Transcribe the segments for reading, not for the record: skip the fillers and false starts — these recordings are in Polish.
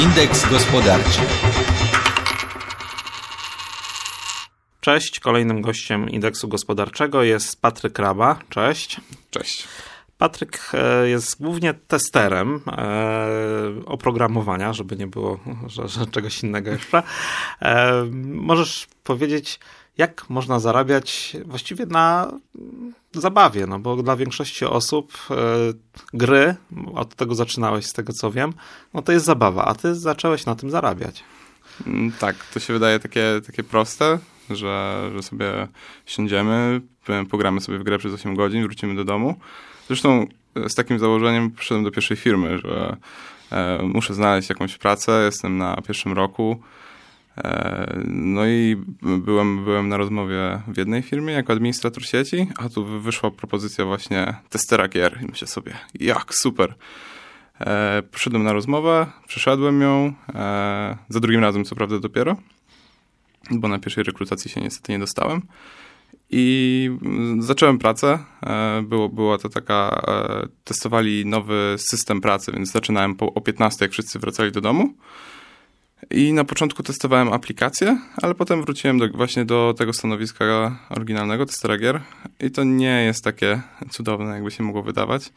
Indeks gospodarczy. Cześć, kolejnym gościem Indeksu Gospodarczego jest Patryk Raba. Cześć. Cześć. Patryk jest głównie testerem oprogramowania, żeby nie było że czegoś innego jeszcze. Możesz powiedzieć, jak można zarabiać właściwie na zabawie, no bo dla większości osób gry, od tego zaczynałeś z tego co wiem, no to jest zabawa, a ty zacząłeś na tym zarabiać. Tak, to się wydaje takie proste, że sobie siądziemy, pogramy sobie w grę przez 8 godzin, wrócimy do domu. Zresztą z takim założeniem przyszedłem do pierwszej firmy, że muszę znaleźć jakąś pracę, jestem na pierwszym roku. No i byłem na rozmowie w jednej firmie jako administrator sieci, a tu wyszła propozycja właśnie testera gier i myślę sobie, jak super. Poszedłem na rozmowę, przeszedłem ją, za drugim razem co prawda dopiero, bo na pierwszej rekrutacji się niestety nie dostałem. I zacząłem pracę, była to taka, testowali nowy system pracy, więc zaczynałem o 15, jak wszyscy wracali do domu. I na początku testowałem aplikację, ale potem wróciłem właśnie do tego stanowiska oryginalnego, testera gier. I to nie jest takie cudowne, jakby się mogło wydawać,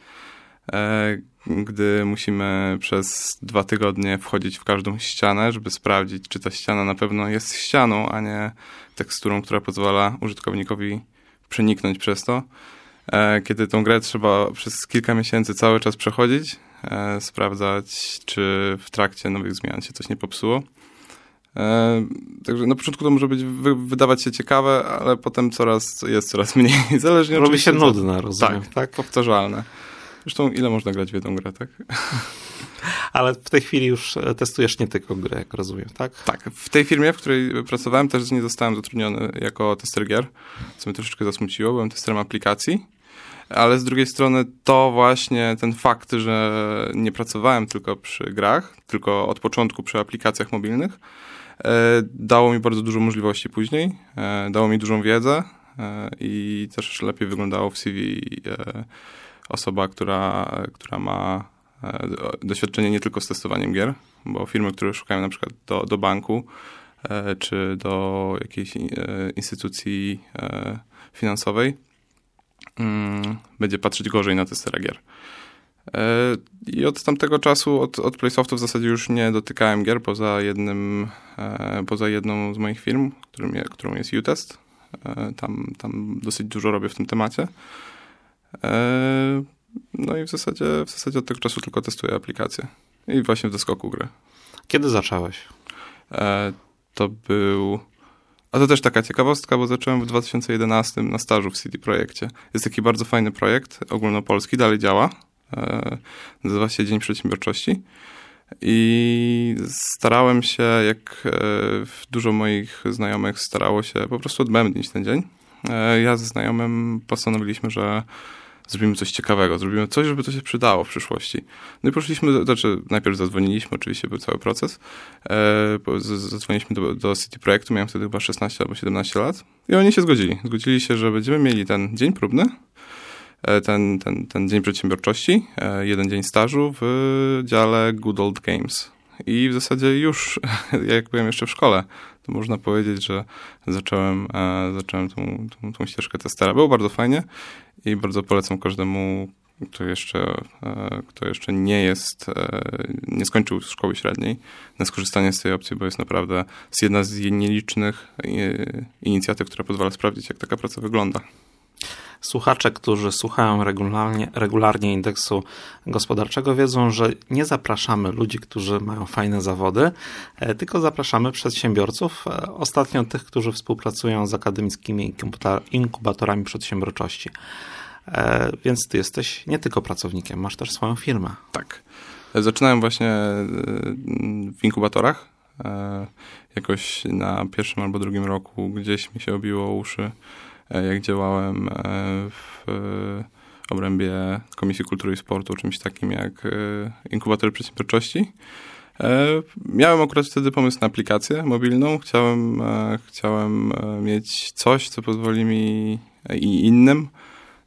gdy musimy przez 2 tygodnie wchodzić w każdą ścianę, żeby sprawdzić, czy ta ściana na pewno jest ścianą, a nie teksturą, która pozwala użytkownikowi przeniknąć przez to. Kiedy tą grę trzeba przez kilka miesięcy cały czas przechodzić, sprawdzać, czy w trakcie nowych zmian się coś nie popsuło. Także na początku to może wydawać się ciekawe, ale potem jest coraz mniej. Zależnie robi się nudne, rozumiem. Tak, powtarzalne. Zresztą ile można grać w jedną grę, tak? Ale w tej chwili już testujesz nie tylko grę, jak rozumiem, tak? Tak. W tej firmie, w której pracowałem, też nie zostałem zatrudniony jako tester gier, co mnie troszeczkę zasmuciło. Byłem testerem aplikacji, ale z drugiej strony to właśnie ten fakt, że nie pracowałem tylko przy grach, tylko od początku przy aplikacjach mobilnych, dało mi bardzo dużo możliwości później, dało mi dużą wiedzę i też lepiej wyglądało w CV osoba, która ma doświadczenie nie tylko z testowaniem gier, bo firmy, które szukają na przykład do banku czy do jakiejś instytucji finansowej, będzie patrzeć gorzej na testera gier. I od tamtego czasu, od PlaySoftu w zasadzie już nie dotykałem gier poza jedną z moich firm, którą jest UTest. Tam dosyć dużo robię w tym temacie. No i w zasadzie od tego czasu tylko testuję aplikacje. I właśnie w doskoku gry. Kiedy zacząłeś? A to też taka ciekawostka, bo zacząłem w 2011 na stażu w CD Projekcie. Jest taki bardzo fajny projekt ogólnopolski, dalej działa. Nazywa się Dzień Przedsiębiorczości. I starałem się, jak dużo moich znajomych starało się po prostu odbębnić ten dzień. Ja ze znajomym postanowiliśmy, zrobimy coś ciekawego, zrobimy coś, żeby to się przydało w przyszłości. No i poszliśmy, najpierw zadzwoniliśmy, oczywiście był cały proces. Zadzwoniliśmy do CD Projektu, miałem wtedy chyba 16 albo 17 lat i oni się zgodzili. Zgodzili się, że będziemy mieli ten dzień próbny, ten dzień przedsiębiorczości, 1 dzień stażu w dziale Good Old Games. I w zasadzie już, jak byłem jeszcze w szkole, to można powiedzieć, że zacząłem tą ścieżkę testera. Było bardzo fajnie i bardzo polecam każdemu, kto jeszcze nie skończył szkoły średniej, na skorzystanie z tej opcji, bo jest naprawdę jedna z nielicznych inicjatyw, która pozwala sprawdzić, jak taka praca wygląda. Słuchacze, którzy słuchają regularnie Indeksu Gospodarczego, wiedzą, że nie zapraszamy ludzi, którzy mają fajne zawody, tylko zapraszamy przedsiębiorców, ostatnio tych, którzy współpracują z akademickimi inkubatorami przedsiębiorczości. Więc ty jesteś nie tylko pracownikiem, masz też swoją firmę. Tak. Zaczynałem właśnie w inkubatorach. Jakoś na pierwszym albo drugim roku gdzieś mi się obiło o uszy, jak działałem w obrębie Komisji Kultury i Sportu, czymś takim jak inkubatory przedsiębiorczości. Miałem akurat wtedy pomysł na aplikację mobilną. Chciałem mieć coś, co pozwoli mi i innym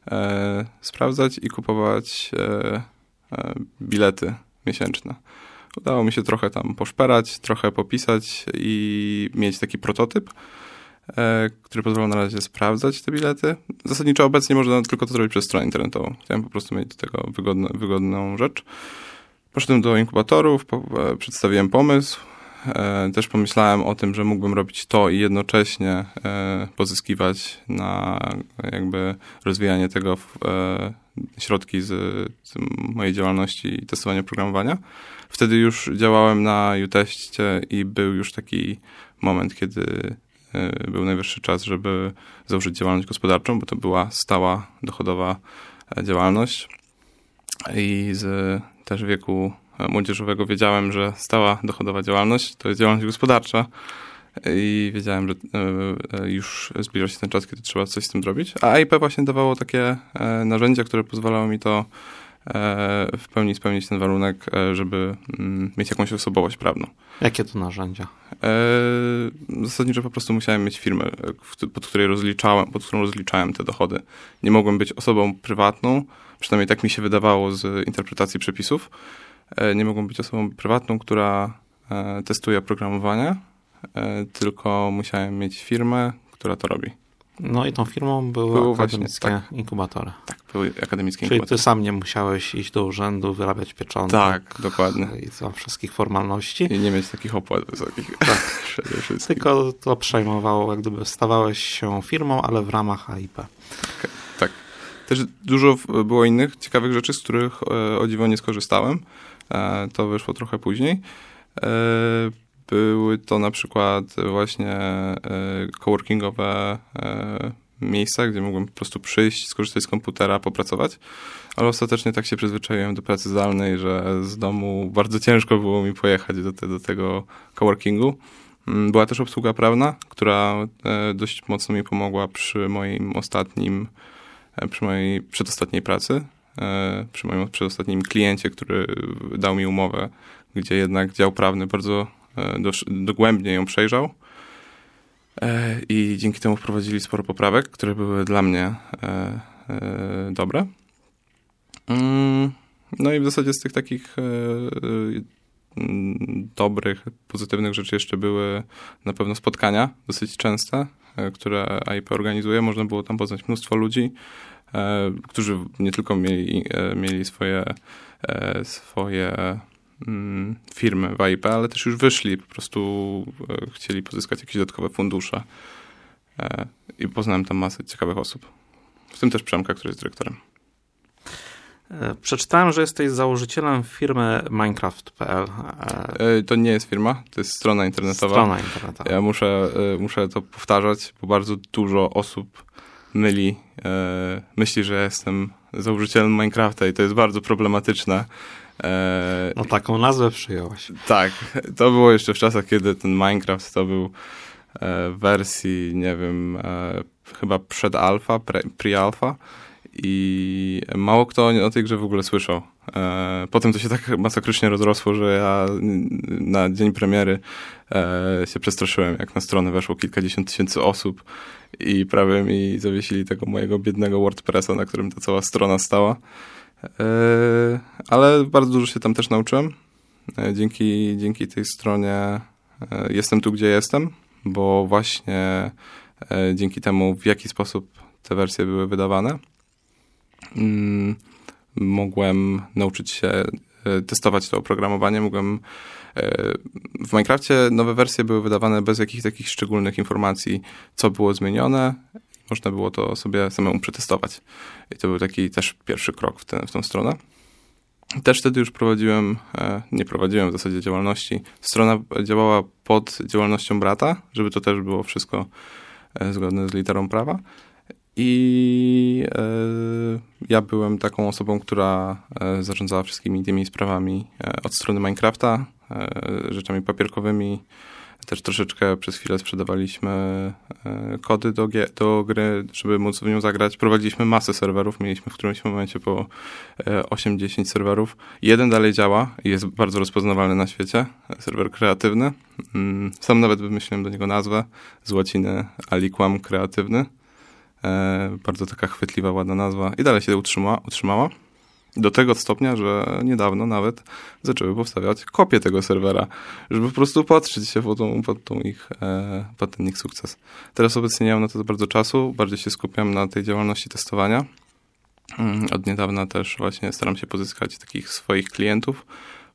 sprawdzać i kupować bilety miesięczne. Udało mi się trochę tam poszperać, trochę popisać i mieć taki prototyp, który pozwala na razie sprawdzać te bilety. Zasadniczo obecnie można tylko to zrobić przez stronę internetową. Chciałem po prostu mieć do tego wygodną rzecz. Poszedłem do inkubatorów, przedstawiłem pomysł. Też pomyślałem o tym, że mógłbym robić to i jednocześnie pozyskiwać na jakby rozwijanie tego środki z mojej działalności i testowania oprogramowania. Wtedy już działałem na uTeście i był już taki moment, kiedy był najwyższy czas, żeby założyć działalność gospodarczą, bo to była stała, dochodowa działalność. I z też wieku młodzieżowego wiedziałem, że stała, dochodowa działalność to jest działalność gospodarcza i wiedziałem, że już zbliża się ten czas, kiedy trzeba coś z tym zrobić. A EIP właśnie dawało takie narzędzia, które pozwalały mi to w pełni spełnić ten warunek, żeby mieć jakąś osobowość prawną. Jakie to narzędzia? Zasadniczo po prostu musiałem mieć firmę, pod którą rozliczałem te dochody. Nie mogłem być osobą prywatną, przynajmniej tak mi się wydawało z interpretacji przepisów. Nie mogłem być osobą prywatną, która testuje oprogramowanie, tylko musiałem mieć firmę, która to robi. No i tą firmą były akademickie inkubatory. Tak, były akademickie Czyli inkubatory. ty sam nie musiałeś iść do urzędu, wyrabiać pieczątek. Tak, dokładnie. I tam wszystkich formalności. I nie mieć takich opłat wysokich. Tak, przede wszystkim. Tylko to przejmowało, jak gdyby stawałeś się firmą, ale w ramach EIP. Tak. Też dużo było innych ciekawych rzeczy, z których o dziwo nie skorzystałem. To wyszło trochę później. Były to na przykład właśnie coworkingowe miejsca, gdzie mogłem po prostu przyjść, skorzystać z komputera, popracować, ale ostatecznie tak się przyzwyczaiłem do pracy zdalnej, że z domu bardzo ciężko było mi pojechać do tego coworkingu. Była też obsługa prawna, która dość mocno mi pomogła przy mojej przedostatniej pracy, przy moim przedostatnim kliencie, który dał mi umowę, gdzie jednak dział prawny bardzo dogłębnie ją przejrzał i dzięki temu wprowadzili sporo poprawek, które były dla mnie dobre. No i w zasadzie z tych takich dobrych, pozytywnych rzeczy jeszcze były na pewno spotkania dosyć częste, które EIP organizuje. Można było tam poznać mnóstwo ludzi, którzy nie tylko mieli swoje firmy w EIP, ale też już wyszli, po prostu chcieli pozyskać jakieś dodatkowe fundusze i poznałem tam masę ciekawych osób. W tym też Przemka, który jest dyrektorem. Przeczytałem, że jesteś założycielem firmy Minecraft.pl. To nie jest firma, to jest strona internetowa. Strona internetowa. Ja muszę to powtarzać, bo bardzo dużo osób myśli, że jestem założycielem Minecrafta i to jest bardzo problematyczne. No taką nazwę przyjąłeś. Tak, to było jeszcze w czasach, kiedy ten Minecraft to był w wersji, nie wiem, chyba przed alfa, pre-alfa i mało kto o tej grze w ogóle słyszał. Potem to się tak masakrycznie rozrosło, że ja na dzień premiery się przestraszyłem, jak na stronę weszło kilkadziesiąt tysięcy osób i prawie mi zawiesili tego mojego biednego WordPressa, na którym ta cała strona stała. Ale bardzo dużo się tam też nauczyłem. Dzięki tej stronie jestem tu, gdzie jestem, bo właśnie dzięki temu, w jaki sposób te wersje były wydawane, mogłem nauczyć się testować to oprogramowanie. W Minecrafcie nowe wersje były wydawane bez jakichś takich szczególnych informacji, co było zmienione. Można było to sobie samemu przetestować. I to był taki też pierwszy krok w tą stronę. Też wtedy już nie prowadziłem w zasadzie działalności. Strona działała pod działalnością brata, żeby to też było wszystko zgodne z literą prawa. I ja byłem taką osobą, która zarządzała wszystkimi tymi sprawami od strony Minecrafta, rzeczami papierkowymi. Też troszeczkę przez chwilę sprzedawaliśmy kody do gry, żeby móc w nią zagrać. Prowadziliśmy masę serwerów, mieliśmy w którymś momencie po 8-10 serwerów. Jeden dalej działa i jest bardzo rozpoznawalny na świecie, serwer kreatywny. Sam nawet wymyśliłem do niego nazwę z łaciny aliquam kreatywny. Bardzo taka chwytliwa, ładna nazwa i dalej się utrzymała. Do tego stopnia, że niedawno nawet zaczęły powstawać kopie tego serwera, żeby po prostu patrzeć się pod ten ich sukces. Teraz obecnie nie mam na to za bardzo czasu, bardziej się skupiam na tej działalności testowania. Od niedawna też właśnie staram się pozyskać takich swoich klientów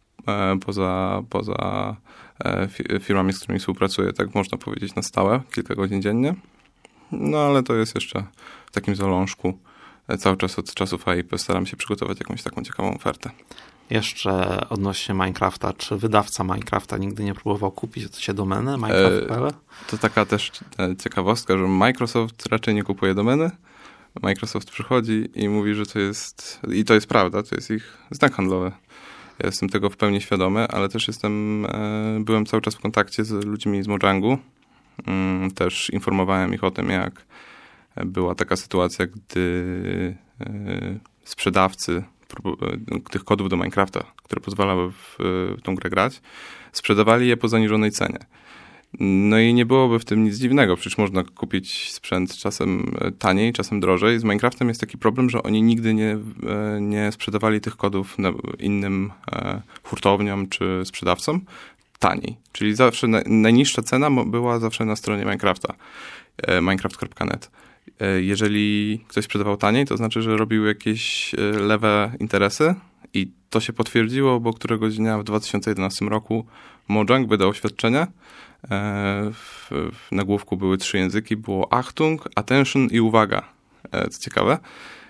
poza firmami, z którymi współpracuję, tak można powiedzieć, na stałe, kilka godzin dziennie. No ale to jest jeszcze w takim zalążku. Cały czas od czasów AIP staram się przygotować jakąś taką ciekawą ofertę. Jeszcze odnośnie Minecrafta, czy wydawca Minecrafta nigdy nie próbował kupić się domeny Minecraft.pl? To taka też ciekawostka, że Microsoft raczej nie kupuje domeny. Microsoft przychodzi i mówi, że to jest, i to jest prawda, to jest ich znak handlowy. Ja jestem tego w pełni świadomy, ale też byłem cały czas w kontakcie z ludźmi z Mojangu. Też informowałem ich o tym, jak była taka sytuacja, gdy sprzedawcy tych kodów do Minecrafta, które pozwalały w tą grę grać, sprzedawali je po zaniżonej cenie. No i nie byłoby w tym nic dziwnego, przecież można kupić sprzęt czasem taniej, czasem drożej. Z Minecraftem jest taki problem, że oni nigdy nie sprzedawali tych kodów innym hurtowniom czy sprzedawcom taniej. Czyli zawsze najniższa cena była zawsze na stronie Minecrafta, minecraft.net. Jeżeli ktoś sprzedawał taniej, to znaczy, że robił jakieś lewe interesy i to się potwierdziło, bo któregoś dnia w 2011 roku Mojang wydał oświadczenie. W nagłówku były 3 języki, było Achtung, Attention i Uwaga. Co ciekawe.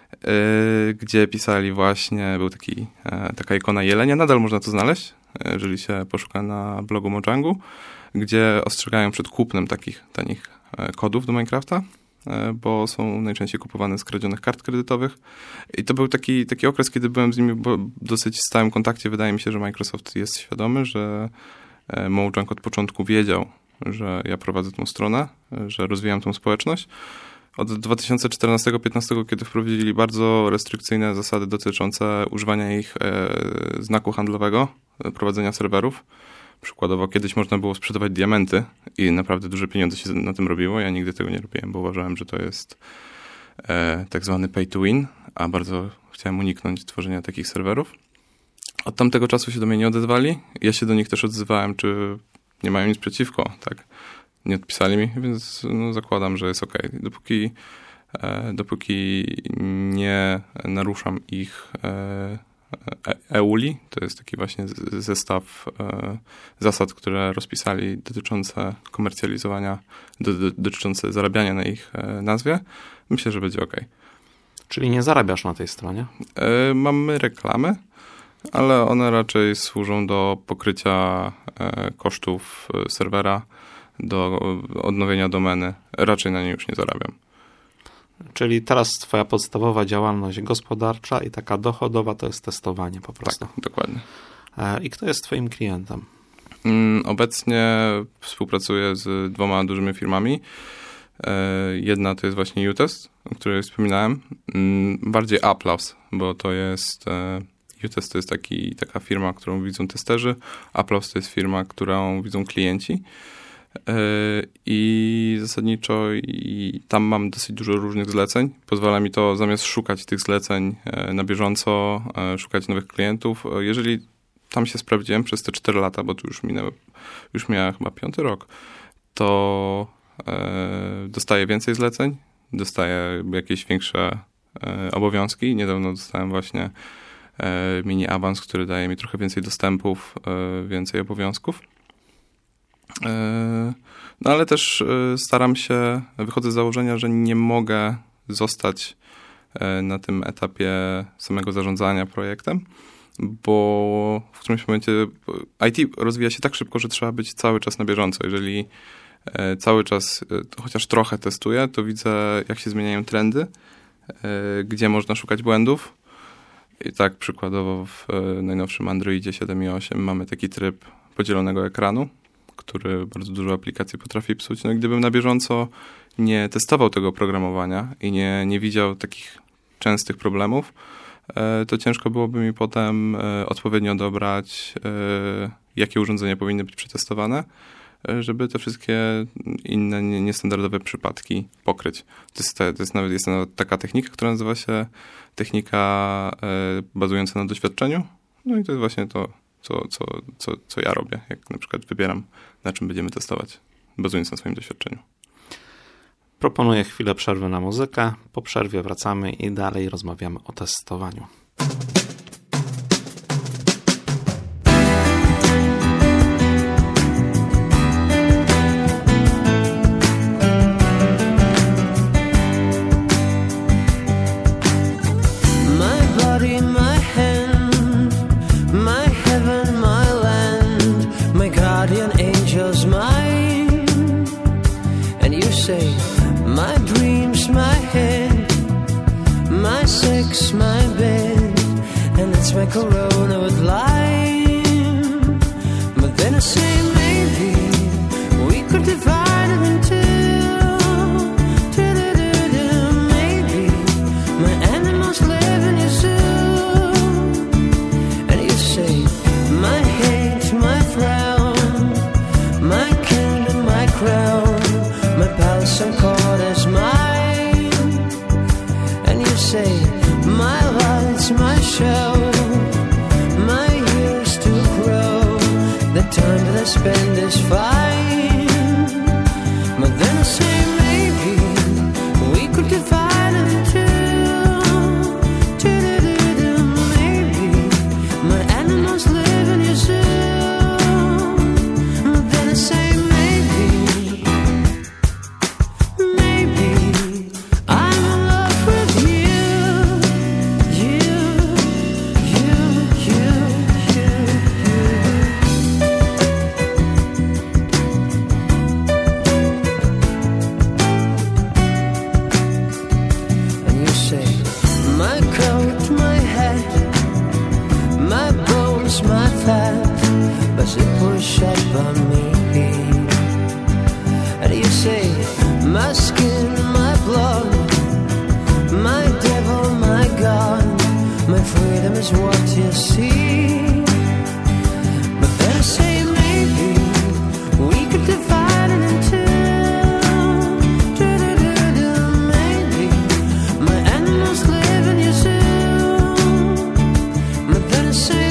Gdzie pisali właśnie, był taka ikona jelenia, nadal można to znaleźć, jeżeli się poszuka na blogu Mojangu, gdzie ostrzegają przed kupnem takich tanich kodów do Minecrafta, bo są najczęściej kupowane z kradzionych kart kredytowych. I to był taki okres, kiedy byłem z nimi w dosyć stałym kontakcie. Wydaje mi się, że Microsoft jest świadomy, że Mojang od początku wiedział, że ja prowadzę tą stronę, że rozwijam tą społeczność. Od 2014-2015, kiedy wprowadzili bardzo restrykcyjne zasady dotyczące używania ich znaku handlowego, prowadzenia serwerów. Przykładowo kiedyś można było sprzedawać diamenty i naprawdę duże pieniądze się na tym robiło. Ja nigdy tego nie robiłem, bo uważałem, że to jest tak zwany pay to win, a bardzo chciałem uniknąć tworzenia takich serwerów. Od tamtego czasu się do mnie nie odezwali. Ja się do nich też odzywałem, czy nie mają nic przeciwko, tak? Nie odpisali mi, więc zakładam, że jest okej. Dopóki nie naruszam ich EULI, to jest taki właśnie zestaw zasad, które rozpisali dotyczące komercjalizowania, dotyczące zarabiania na ich nazwie, myślę, że będzie okej. Czyli nie zarabiasz na tej stronie? Mamy reklamy, ale one raczej służą do pokrycia kosztów serwera, do odnowienia domeny. Raczej na niej już nie zarabiam. Czyli teraz twoja podstawowa działalność gospodarcza i taka dochodowa to jest testowanie po prostu. Tak, dokładnie. I kto jest twoim klientem? Obecnie współpracuję z 2 dużymi firmami. Jedna to jest właśnie UTest, o której wspominałem. Bardziej Applause, bo to jest... UTest to jest taka firma, którą widzą testerzy. Applause to jest firma, którą widzą klienci. I zasadniczo tam mam dosyć dużo różnych zleceń. Pozwala mi to zamiast szukać tych zleceń na bieżąco, szukać nowych klientów. Jeżeli tam się sprawdziłem przez te 4 lata, bo tu już miałem chyba 5. rok, to dostaję więcej zleceń, dostaję jakieś większe obowiązki. Niedawno dostałem właśnie mini awans, który daje mi trochę więcej dostępów, więcej obowiązków. No ale też wychodzę z założenia, że nie mogę zostać na tym etapie samego zarządzania projektem, bo w którymś momencie IT rozwija się tak szybko, że trzeba być cały czas na bieżąco. Jeżeli cały czas chociaż trochę testuję, to widzę, jak się zmieniają trendy, gdzie można szukać błędów. I tak przykładowo w najnowszym Androidzie 7.8 mamy taki tryb podzielonego ekranu, który bardzo dużo aplikacji potrafi psuć. No i gdybym na bieżąco nie testował tego oprogramowania i nie widział takich częstych problemów, to ciężko byłoby mi potem odpowiednio dobrać, jakie urządzenia powinny być przetestowane, żeby te wszystkie inne niestandardowe przypadki pokryć. Jest nawet taka technika, która nazywa się technika bazująca na doświadczeniu. No i to jest właśnie to, co ja robię, jak na przykład wybieram, na czym będziemy testować, bazując na swoim doświadczeniu. Proponuję chwilę przerwy na muzykę. Po przerwie wracamy i dalej rozmawiamy o testowaniu. My Corona with lime, but then I say maybe we could divide it in two. Maybe my animals live in your zoo, and you say my hate, my frown, my kingdom, my crown, my palace and court is mine, and you say my lights, my show. The time that I spend is fine, but then I say maybe we could divide it in two. Maybe my animals live in your zoo, but then I say maybe I'm in love with you, you. Push up on me, and you say my skin, my blood, my devil, my God, my freedom is what you see. But then I say maybe we could divide it in two. Maybe my animals live in your zoo, but then I say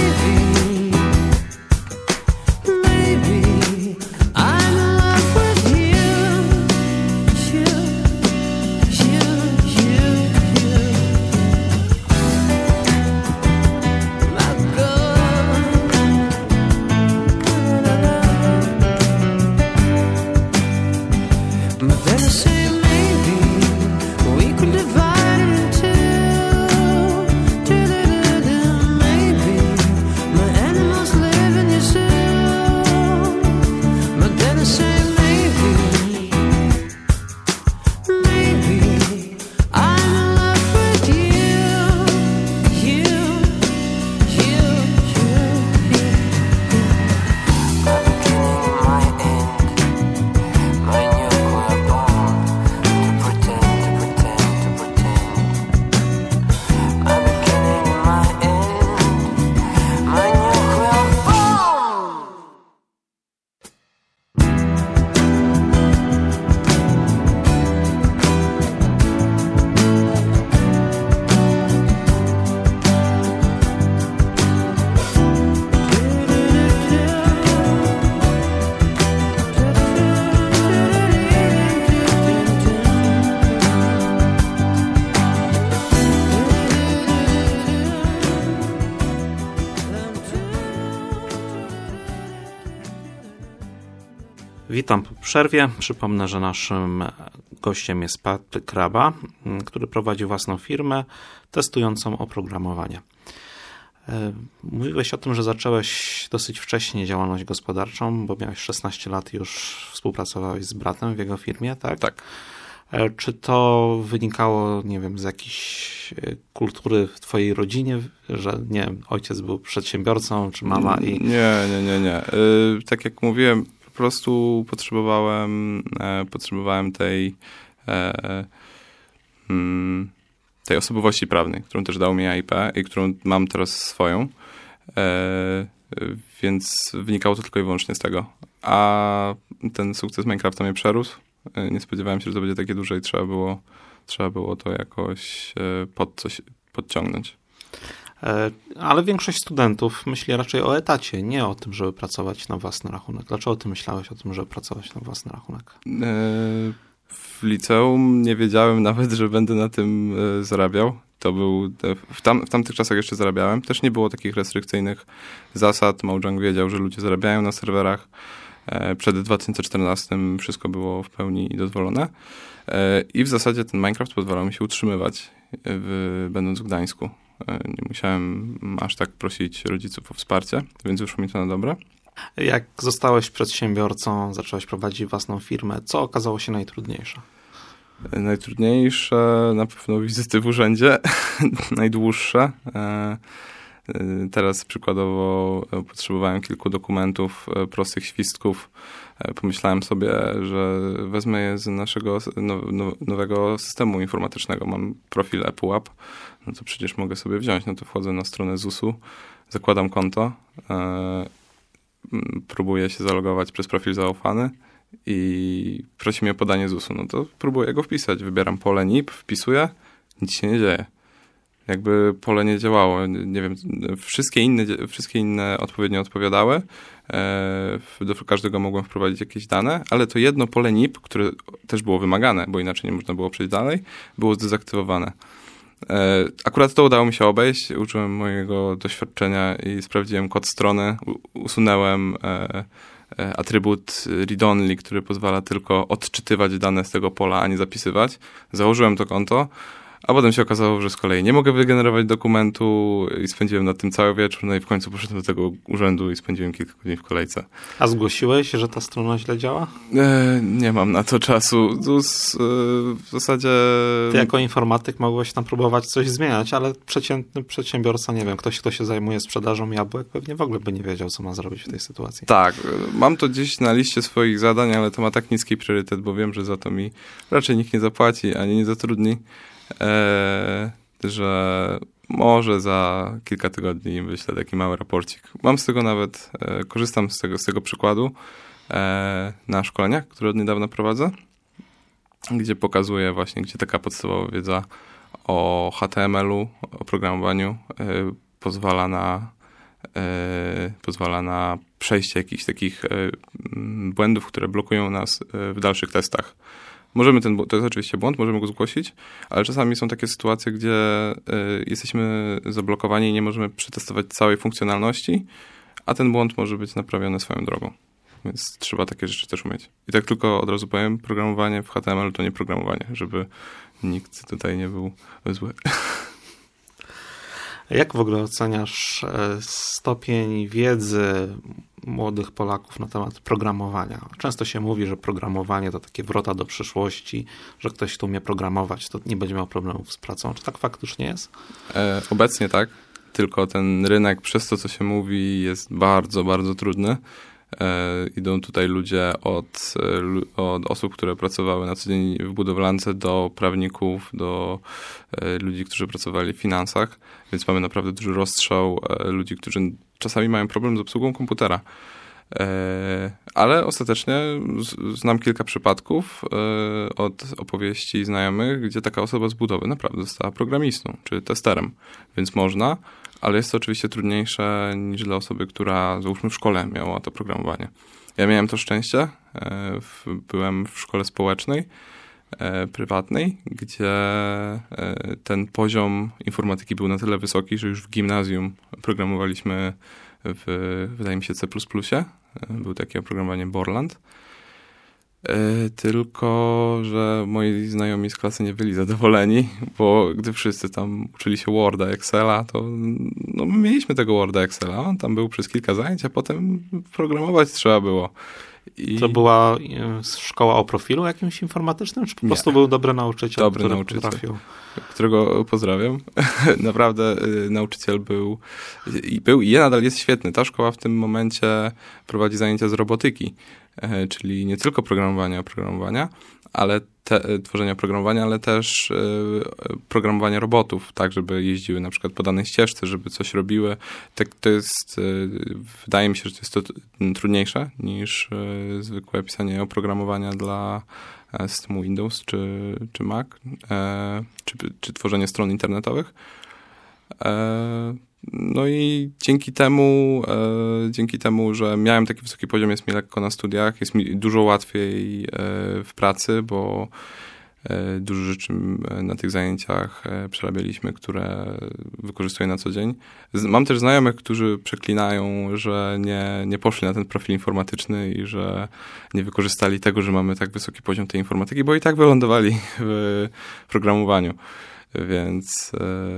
Witam po przerwie. Przypomnę, że naszym gościem jest Patryk Kraba, który prowadzi własną firmę testującą oprogramowanie. Mówiłeś o tym, że zacząłeś dosyć wcześnie działalność gospodarczą, bo miałeś 16 lat i już współpracowałeś z bratem w jego firmie, tak? Tak. Czy to wynikało, nie wiem, z jakiejś kultury w twojej rodzinie, że nie wiem, ojciec był przedsiębiorcą, czy mama? Nie. Tak jak mówiłem, po prostu potrzebowałem tej osobowości prawnej, którą też dał mi AIP i którą mam teraz swoją, więc wynikało to tylko i wyłącznie z tego. A ten sukces Minecrafta mnie przerósł. Nie spodziewałem się, że to będzie takie duże i trzeba było Trzeba było to jakoś pod coś podciągnąć. Ale większość studentów myśli raczej o etacie, nie o tym, żeby pracować na własny rachunek. Dlaczego ty myślałeś o tym, żeby pracować na własny rachunek? W liceum nie wiedziałem nawet, że będę na tym zarabiał. To był, w tamtych czasach jeszcze zarabiałem. Też nie było takich restrykcyjnych zasad. Mojang wiedział, że ludzie zarabiają na serwerach. Przed 2014 wszystko było w pełni dozwolone. I w zasadzie ten Minecraft pozwalał mi się utrzymywać, będąc w Gdańsku. Nie musiałem aż tak prosić rodziców o wsparcie, więc wyszło mi to na dobre. Jak zostałeś przedsiębiorcą, zacząłeś prowadzić własną firmę, co okazało się najtrudniejsze? Najtrudniejsze na pewno wizyty w urzędzie, najdłuższe. Teraz przykładowo potrzebowałem kilku dokumentów, prostych świstków. Pomyślałem sobie, że wezmę je z naszego nowego systemu informatycznego. Mam profil ePUAP, no to przecież mogę sobie wziąć. No to wchodzę na stronę ZUS-u, zakładam konto, próbuję się zalogować przez profil zaufany i prosi mnie o podanie ZUS-u. No to próbuję go wpisać. Wybieram pole NIP, wpisuję, nic się nie dzieje. Jakby pole nie działało. Nie wiem, wszystkie inne odpowiednio odpowiadały. Do każdego mogłem wprowadzić jakieś dane, ale to jedno pole NIP, które też było wymagane, bo inaczej nie można było przejść dalej, było zdezaktywowane. Akurat to udało mi się obejść. Uczyłem mojego doświadczenia i sprawdziłem kod strony. Usunąłem atrybut read-only, który pozwala tylko odczytywać dane z tego pola, a nie zapisywać. Założyłem to konto, a potem się okazało, że z kolei nie mogę wygenerować dokumentu i spędziłem nad tym cały wieczór, no i w końcu poszedłem do tego urzędu i spędziłem kilka godzin w kolejce. A zgłosiłeś, że ta strona źle działa? Nie mam na to czasu. W zasadzie... Ty jako informatyk mogłeś tam próbować coś zmieniać, ale przeciętny przedsiębiorca, nie wiem, ktoś, kto się zajmuje sprzedażą jabłek, pewnie w ogóle by nie wiedział, co ma zrobić w tej sytuacji. Tak, mam to gdzieś na liście swoich zadań, ale to ma tak niski priorytet, bo wiem, że za to mi raczej nikt nie zapłaci, ani nie zatrudni. Że może za kilka tygodni wyślę taki mały raporcik. Mam z tego nawet, korzystam z tego przykładu na szkoleniach, które od niedawna prowadzę, gdzie pokazuję właśnie, gdzie taka podstawowa wiedza o HTML-u, o programowaniu pozwala na przejście jakichś takich błędów, które blokują nas w dalszych testach. To jest oczywiście błąd, możemy go zgłosić, ale czasami są takie sytuacje, gdzie jesteśmy zablokowani i nie możemy przetestować całej funkcjonalności, a ten błąd może być naprawiony swoją drogą. Więc trzeba takie rzeczy też umieć. I tak tylko od razu powiem, programowanie w HTML to nie programowanie, żeby nikt tutaj nie był zły. Jak w ogóle oceniasz stopień wiedzy młodych Polaków na temat programowania? Często się mówi, że programowanie to takie wrota do przyszłości, że ktoś, kto umie programować, to nie będzie miał problemów z pracą. Czy tak faktycznie jest? Obecnie tak, tylko ten rynek przez to, co się mówi, jest bardzo, bardzo trudny. Idą tutaj ludzie od osób, które pracowały na co dzień w budowlance, do prawników, do ludzi, którzy pracowali w finansach, więc mamy naprawdę duży rozstrzał ludzi, którzy czasami mają problem z obsługą komputera. Ale ostatecznie znam kilka przypadków od opowieści znajomych, gdzie taka osoba z budowy naprawdę została programistą czy testerem, więc można, ale jest to oczywiście trudniejsze niż dla osoby, która załóżmy w szkole miała to programowanie. Ja miałem to szczęście, byłem w szkole społecznej, prywatnej, gdzie ten poziom informatyki był na tyle wysoki, że już w gimnazjum programowaliśmy wydaje mi się, C++. Był takie oprogramowanie Borland. Tylko że moi znajomi z klasy nie byli zadowoleni, bo gdy wszyscy tam uczyli się Worda, Excela, to no, my mieliśmy tego Worda, Excela. On tam był przez kilka zajęć, a potem programować trzeba było. To była szkoła o profilu jakimś informatycznym, czy po prostu był dobry nauczyciel, potrafił? Którego pozdrawiam. Naprawdę nauczyciel był i nadal jest świetny. Ta szkoła w tym momencie prowadzi zajęcia z robotyki, czyli nie tylko oprogramowania, ale tworzenia oprogramowania, ale też programowania robotów, tak, żeby jeździły na przykład po danej ścieżce, żeby coś robiły. To jest, wydaje mi się, że to jest to trudniejsze niż zwykłe pisanie oprogramowania dla systemu Windows czy Mac, czy tworzenie stron internetowych. No i dzięki temu, że miałem taki wysoki poziom, jest mi lekko na studiach, jest mi dużo łatwiej w pracy, bo dużo rzeczy na tych zajęciach przerabialiśmy, które wykorzystuję na co dzień. Mam też znajomych, którzy przeklinają, że nie poszli na ten profil informatyczny i że nie wykorzystali tego, że mamy tak wysoki poziom tej informatyki, bo i tak wylądowali w programowaniu. Więc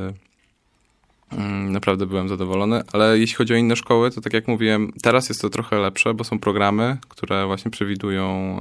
naprawdę byłem zadowolony, ale jeśli chodzi o inne szkoły, to tak jak mówiłem, teraz jest to trochę lepsze, bo są programy, które właśnie przewidują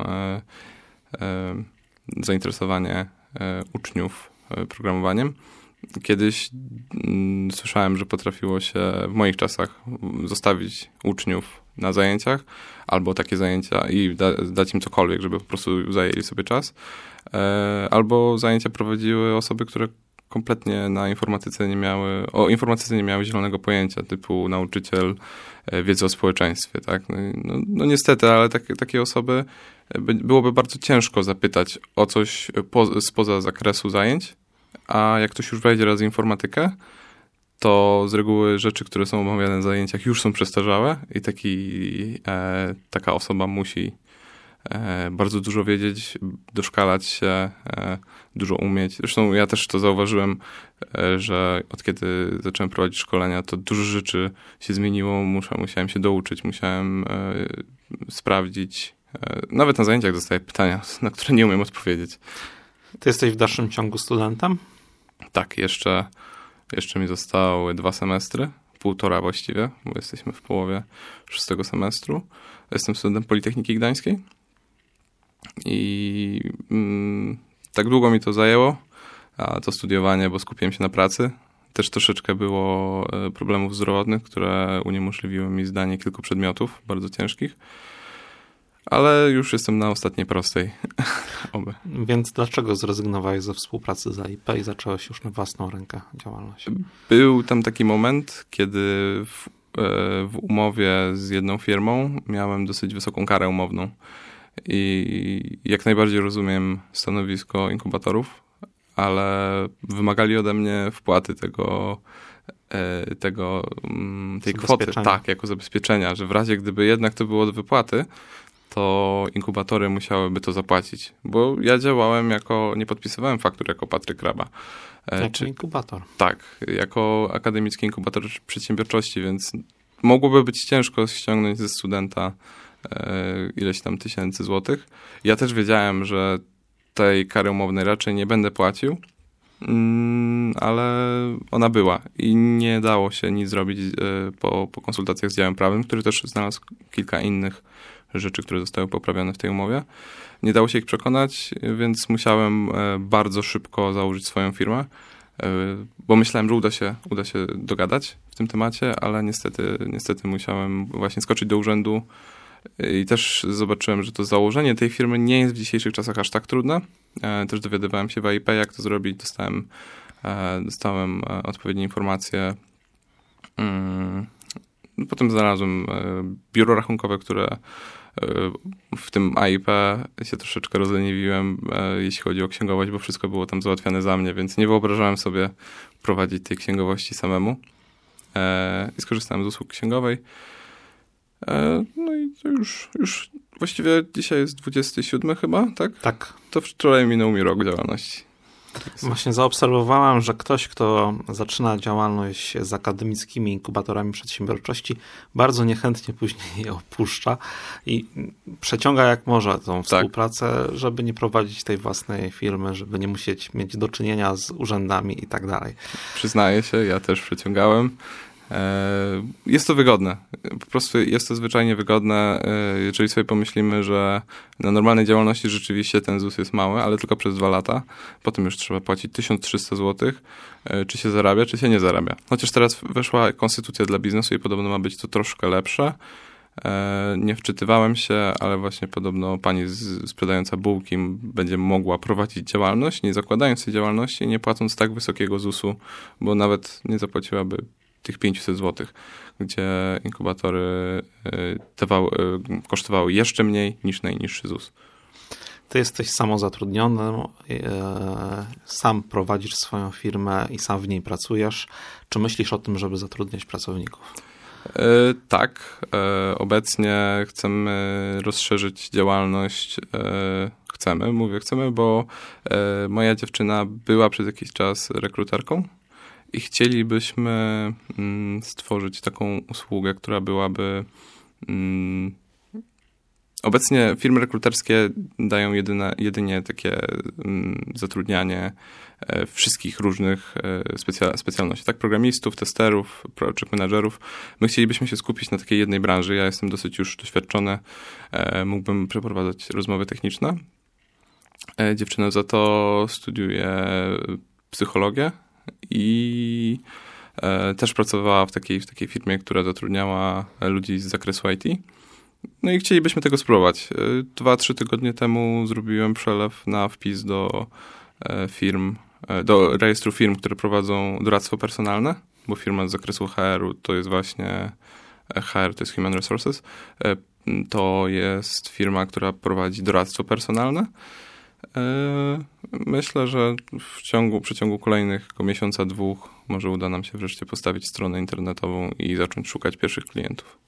zainteresowanie uczniów programowaniem. Kiedyś słyszałem, że potrafiło się w moich czasach zostawić uczniów na zajęciach, albo takie zajęcia i dać im cokolwiek, żeby po prostu zajęli sobie czas, albo zajęcia prowadziły osoby, które kompletnie o informatyce nie miały zielonego pojęcia, typu nauczyciel wiedzy o społeczeństwie, tak? No niestety, ale takie osoby byłoby bardzo ciężko zapytać o coś spoza zakresu zajęć, a jak ktoś już wejdzie raz w informatykę, to z reguły rzeczy, które są omawiane na zajęciach, już są przestarzałe i taka osoba musi bardzo dużo wiedzieć, doszkalać się, dużo umieć. Zresztą ja też to zauważyłem, że od kiedy zacząłem prowadzić szkolenia, to dużo rzeczy się zmieniło, musiałem się douczyć, musiałem sprawdzić. Nawet na zajęciach dostaję pytania, na które nie umiem odpowiedzieć. Ty jesteś w dalszym ciągu studentem? Tak, jeszcze mi zostały 2 semestry, 1,5 właściwie, bo jesteśmy w połowie 6 semestru. Jestem studentem Politechniki Gdańskiej i tak długo mi to zajęło, to studiowanie, bo skupiłem się na pracy. Też troszeczkę było problemów zdrowotnych, które uniemożliwiły mi zdanie kilku przedmiotów bardzo ciężkich. Ale już jestem na ostatniej prostej. Oby. Więc dlaczego zrezygnowałeś ze współpracy z AIP i zacząłeś już na własną rękę działalność? Był tam taki moment, kiedy w umowie z jedną firmą miałem dosyć wysoką karę umowną. I jak najbardziej rozumiem stanowisko inkubatorów, ale wymagali ode mnie wpłaty tej kwoty, tak, jako zabezpieczenia, że w razie gdyby jednak to było do wypłaty, to inkubatory musiałyby to zapłacić, bo ja działałem nie podpisywałem faktur jako Patryk Graba. Jako inkubator. Tak, jako akademicki inkubator przedsiębiorczości, więc mogłoby być ciężko ściągnąć ze studenta ileś tam tysięcy złotych. Ja też wiedziałem, że tej kary umownej raczej nie będę płacił, ale ona była i nie dało się nic zrobić po konsultacjach z działem prawnym, który też znalazł kilka innych rzeczy, które zostały poprawione w tej umowie. Nie dało się ich przekonać, więc musiałem bardzo szybko założyć swoją firmę, bo myślałem, że uda się dogadać w tym temacie, ale niestety musiałem właśnie skoczyć do urzędu i też zobaczyłem, że to założenie tej firmy nie jest w dzisiejszych czasach aż tak trudne. Też dowiadywałem się w AIP, jak to zrobić. Dostałem odpowiednie informacje. Potem znalazłem biuro rachunkowe, które w tym AIP się troszeczkę rozleniwiłem, jeśli chodzi o księgowość, bo wszystko było tam załatwiane za mnie, więc nie wyobrażałem sobie prowadzić tej księgowości samemu. I skorzystałem z usług księgowej. No i to już właściwie dzisiaj jest 27 chyba, tak? Tak. To wczoraj minął mi rok działalności. Właśnie zaobserwowałem, że ktoś, kto zaczyna działalność z akademickimi inkubatorami przedsiębiorczości, bardzo niechętnie później je opuszcza i przeciąga jak może tą współpracę, żeby nie prowadzić tej własnej firmy, żeby nie musieć mieć do czynienia z urzędami i tak dalej. Przyznaję się, ja też przeciągałem. Jest to wygodne. Po prostu jest to zwyczajnie wygodne, jeżeli sobie pomyślimy, że na normalnej działalności rzeczywiście ten ZUS jest mały, ale tylko przez 2 lata. Potem już trzeba płacić 1300 zł. Czy się zarabia, czy się nie zarabia. Chociaż teraz weszła konstytucja dla biznesu i podobno ma być to troszkę lepsze. Nie wczytywałem się, ale właśnie podobno pani sprzedająca bułki będzie mogła prowadzić działalność, nie zakładając tej działalności i nie płacąc tak wysokiego ZUS-u, bo nawet nie zapłaciłaby tych 500 zł, gdzie inkubatory kosztowały jeszcze mniej niż najniższy ZUS. Ty jesteś samozatrudniony, sam prowadzisz swoją firmę i sam w niej pracujesz. Czy myślisz o tym, żeby zatrudniać pracowników? Tak, obecnie chcemy rozszerzyć działalność. Mówię chcemy, bo moja dziewczyna była przez jakiś czas rekruterką i chcielibyśmy stworzyć taką usługę, która byłaby... Obecnie firmy rekruterskie dają jedynie takie zatrudnianie wszystkich różnych specjalności, tak? Programistów, testerów, project managerów. My chcielibyśmy się skupić na takiej jednej branży. Ja jestem dosyć już doświadczony. Mógłbym przeprowadzać rozmowy techniczne. Dziewczyna za to studiuje psychologię i też pracowała w takiej firmie, która zatrudniała ludzi z zakresu IT. No i chcielibyśmy tego spróbować. 2-3 tygodnie temu zrobiłem przelew na wpis do rejestru firm, które prowadzą doradztwo personalne, bo firma z zakresu HR-u to jest właśnie HR, to jest Human Resources. To jest firma, która prowadzi doradztwo personalne. Myślę, że w przeciągu kolejnych miesiąca, 2 może uda nam się wreszcie postawić stronę internetową i zacząć szukać pierwszych klientów.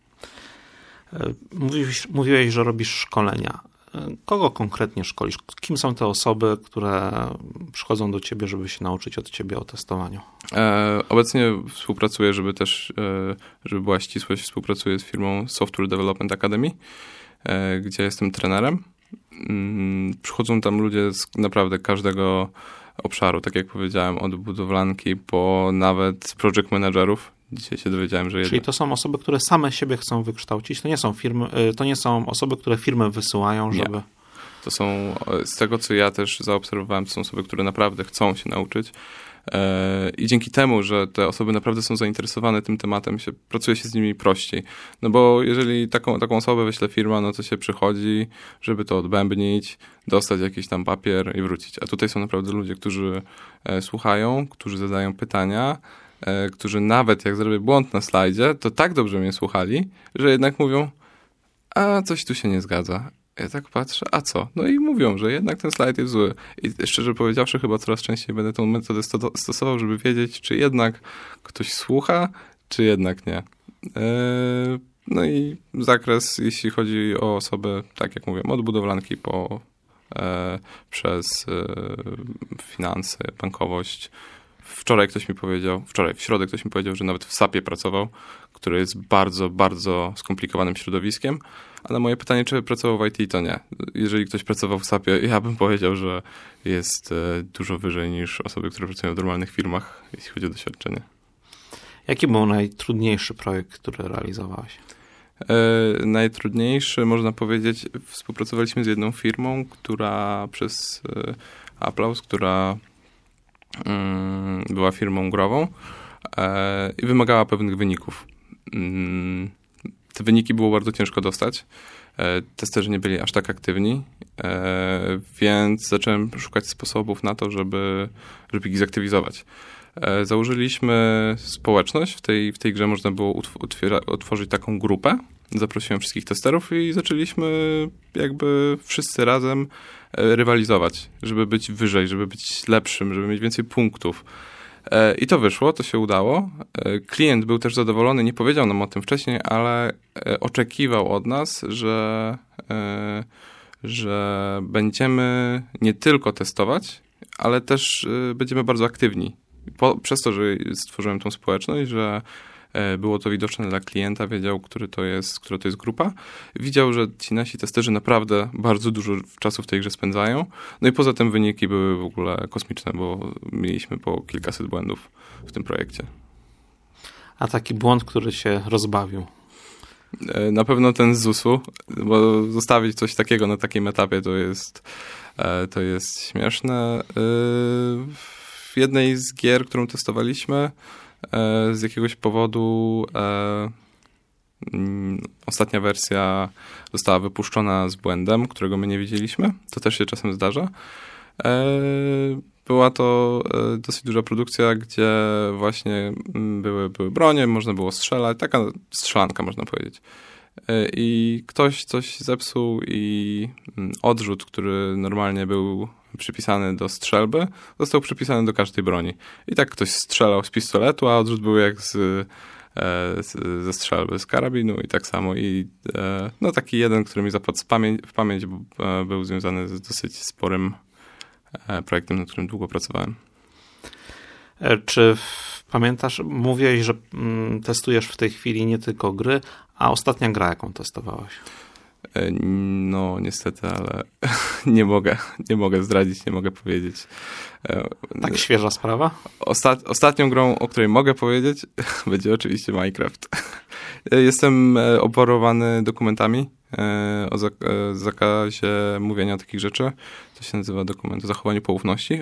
Mówiłeś, że robisz szkolenia. Kogo konkretnie szkolisz? Kim są te osoby, które przychodzą do ciebie, żeby się nauczyć od ciebie o testowaniu? Obecnie współpracuję, żeby była ścisłość, współpracuję z firmą Software Development Academy, gdzie jestem trenerem. Przychodzą tam ludzie z naprawdę każdego obszaru, tak jak powiedziałem, od budowlanki po nawet project managerów. Dzisiaj się dowiedziałem, że Czyli to są osoby, które same siebie chcą wykształcić? To nie są osoby, które firmy wysyłają, żeby... Nie. To są, z tego co ja też zaobserwowałem, to są osoby, które naprawdę chcą się nauczyć i dzięki temu, że te osoby naprawdę są zainteresowane tym tematem, pracuje się z nimi prościej. No bo jeżeli taką osobę wyśle firma, no to się przychodzi, żeby to odbębnić, dostać jakiś tam papier i wrócić. A tutaj są naprawdę ludzie, którzy słuchają, którzy zadają pytania, którzy nawet jak zrobię błąd na slajdzie, to tak dobrze mnie słuchali, że jednak mówią, a coś tu się nie zgadza. Ja tak patrzę, a co? No i mówią, że jednak ten slajd jest zły. I szczerze powiedziawszy, chyba coraz częściej będę tą metodę stosował, żeby wiedzieć, czy jednak ktoś słucha, czy jednak nie. No i zakres, jeśli chodzi o osoby, tak jak mówię, od budowlanki przez finanse, bankowość. W środę ktoś mi powiedział, że nawet w SAP-ie pracował, który jest bardzo, bardzo skomplikowanym środowiskiem, a na moje pytanie, czy pracował w IT, to nie. Jeżeli ktoś pracował w SAP-ie, ja bym powiedział, że jest dużo wyżej niż osoby, które pracują w normalnych firmach, jeśli chodzi o doświadczenie. Jaki był najtrudniejszy projekt, który realizowałeś? Najtrudniejszy, można powiedzieć, współpracowaliśmy z jedną firmą, która przez Applause, która była firmą grową i wymagała pewnych wyników. Te wyniki było bardzo ciężko dostać. Testerzy nie byli aż tak aktywni, więc zacząłem szukać sposobów na to, żeby ich zaktywizować. Założyliśmy społeczność. W tej grze można było utworzyć taką grupę. Zaprosiłem wszystkich testerów i zaczęliśmy jakby wszyscy razem rywalizować, żeby być wyżej, żeby być lepszym, żeby mieć więcej punktów. I to wyszło, to się udało. Klient był też zadowolony, nie powiedział nam o tym wcześniej, ale oczekiwał od nas, że będziemy nie tylko testować, ale też będziemy bardzo aktywni. Przez to, że stworzyłem tą społeczność, że było to widoczne dla klienta, wiedział, która to jest grupa. Widział, że ci nasi testerzy naprawdę bardzo dużo czasu w tej grze spędzają. No i poza tym wyniki były w ogóle kosmiczne, bo mieliśmy po kilkaset błędów w tym projekcie. A taki błąd, który się rozbawił? Na pewno ten z ZUS-u, bo zostawić coś takiego na takim etapie to jest śmieszne. W jednej z gier, którą testowaliśmy, z jakiegoś powodu ostatnia wersja została wypuszczona z błędem, którego my nie widzieliśmy. To też się czasem zdarza. Była to dosyć duża produkcja, gdzie właśnie były bronie, można było strzelać, taka strzelanka można powiedzieć. I ktoś coś zepsuł i odrzut, który normalnie był przypisany do strzelby, został przypisany do każdej broni. I tak ktoś strzelał z pistoletu, a odrzut był jak ze strzelby, z karabinu i tak samo. I no taki jeden, który mi zapadł w pamięć, był związany z dosyć sporym projektem, nad którym długo pracowałem. Czy pamiętasz, mówiłeś, że testujesz w tej chwili nie tylko gry, a ostatnia gra, jaką testowałeś? No niestety, ale nie mogę zdradzić, nie mogę powiedzieć. Tak świeża sprawa? Ostatnią grą, o której mogę powiedzieć, będzie oczywiście Minecraft. Jestem oporowany dokumentami o zakazie mówienia o takich rzeczy. To się nazywa dokument o zachowaniu poufności.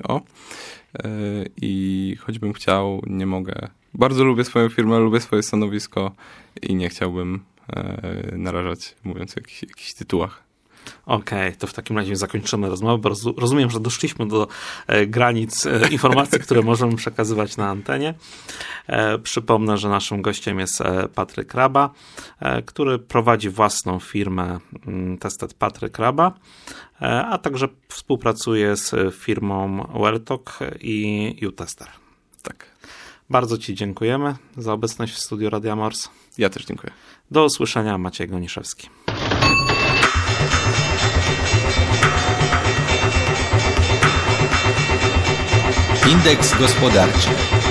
I choćbym chciał, nie mogę. Bardzo lubię swoją firmę, lubię swoje stanowisko i nie chciałbym narażać, mówiąc o jakichś tytułach. Okej, to w takim razie zakończymy rozmowę, bo rozumiem, że doszliśmy do granic informacji, które możemy przekazywać na antenie. Przypomnę, że naszym gościem jest Patryk Raba, który prowadzi własną firmę Tested Patryk Raba, a także współpracuje z firmą Welltok i UTester. Tak. Bardzo Ci dziękujemy za obecność w studiu Radia Mors. Ja też dziękuję. Do usłyszenia, Maciej Goniszewski. Indeks gospodarczy.